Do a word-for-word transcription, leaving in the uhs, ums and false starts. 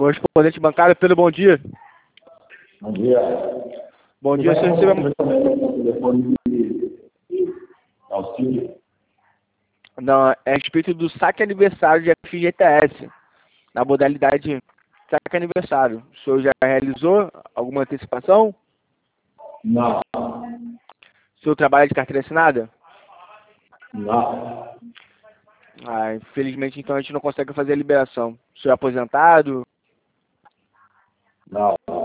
Correspondente bancário, Pedro, bom dia. Bom dia. Bom dia, senhor recebeu... telefone de auxílio. Não, é a respeito do saque aniversário de F G T S, na modalidade saque aniversário. O senhor já realizou alguma antecipação? Não. O senhor trabalha de carteira assinada? Não. Ah, infelizmente, então, a gente não consegue fazer a liberação. O senhor é aposentado? Não.